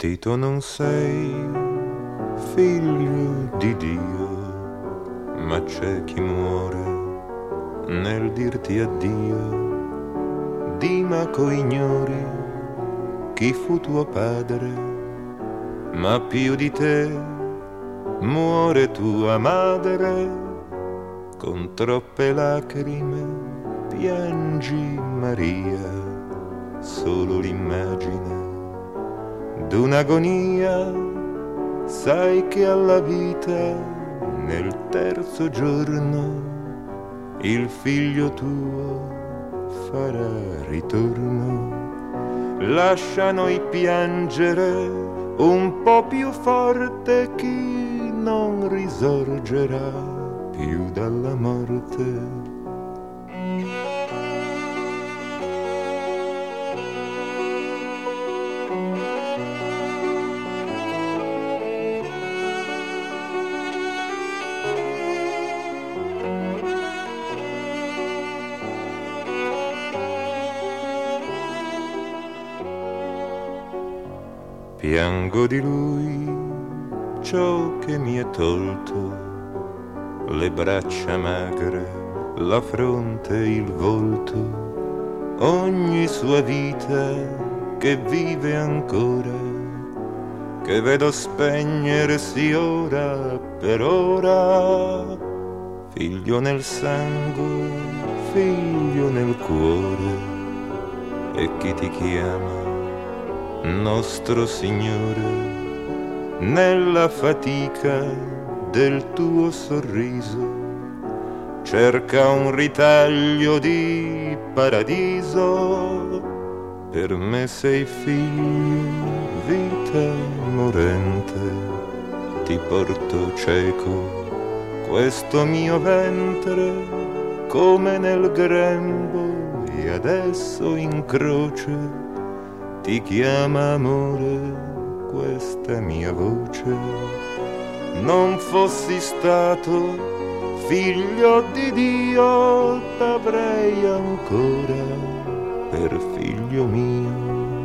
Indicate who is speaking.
Speaker 1: Tito, non sei figlio di Dio, ma c'è chi muore nel dirti addio. Dima coignori chi fu tuo padre, ma più di te muore tua madre. Con troppe lacrime piangi Maria, solo l'immagine d'un'agonia. Sai che alla vita nel terzo giorno il figlio tuo farà ritorno. Lascia noi piangere un po' più forte, chi non risorgerà più dalla morte. Piango di lui ciò che mi è tolto, le braccia magre, la fronte, il volto, ogni sua vita che vive ancora, che vedo spegnersi ora per ora. Figlio nel sangue, figlio nel cuore, e chi ti chiama nostro Signore, nella fatica del tuo sorriso cerca un ritaglio di paradiso. Per me sei figlio, vita morente, ti porto cieco questo mio ventre come nel grembo, e adesso in croce ti chiama amore questa mia voce. Non fossi stato figlio di Dio, t'avrei ancora per figlio mio.